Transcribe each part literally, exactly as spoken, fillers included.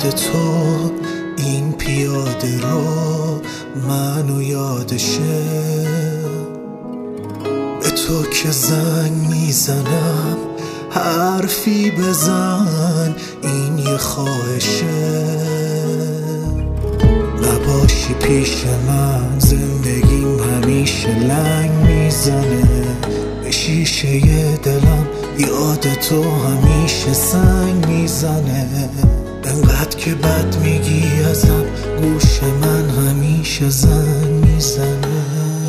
یاد تو این پیاده رو منو یادشه، به تو که زنگ میزنم حرفی بزن، این یه خواهشه. نباشی پیش من زندگیم همیشه لنگ میزنه، به شیشه دلم یاد تو همیشه سنگ میزنه. انقدر که بد میگی ازم گوش من همیشه زنگ میزنه.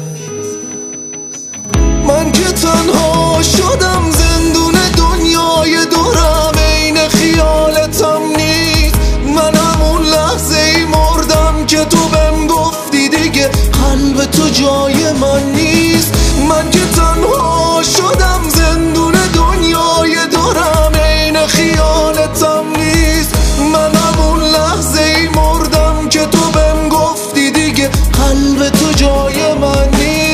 من که تنها شدم زندون دنیای دورم، عین خیالتم نیست. من همون لحظه ای مردم که تو بهم گفتی دیگه قلب تو جای من نیست. من که تنها شدم زندون دنیای دورم، عین خیالتم نیست. من همون لحظه ای مردم که تو بهم گفتی دیگه قلب تو جای من نیست.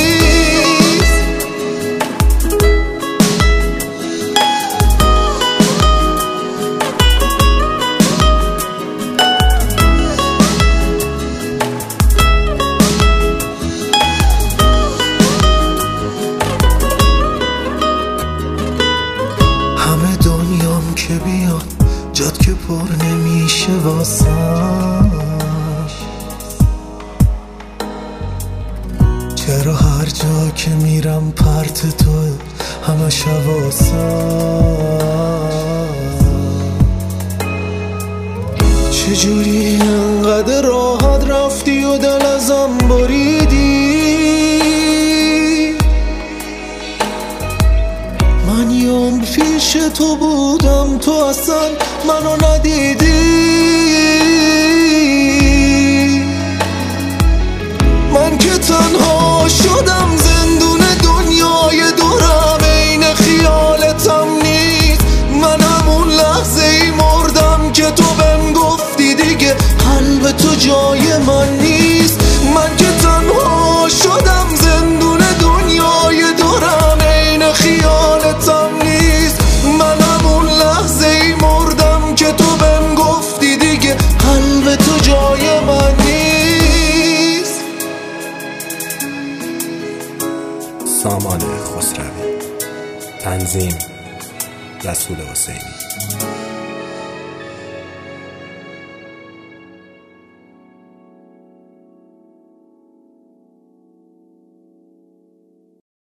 همه دنیام که بیاد جاد که پر نمیشه واسم، چرا هر جا که میرم پرت تو همش حواسم. چجوری انقدر راحت رفتی و دل ازم بریدی؟ من یوم پیش تو بودم تو اصلا منو ندیدی. من که تنها شدم زندون دنیای دورم، عین خیالتم نیست. من همون لحظه ای مردم که تو بهم گفتی دیگه قلب تو جای من نیست. من که تنها شدم زندون دنیای دورم، عین خیالتم نیست. من همون لحظه ای مردم که تو بهم گفتی دیگه قلب تو جای من نیست. سامان خسروی، تنظیم رسول حسینی.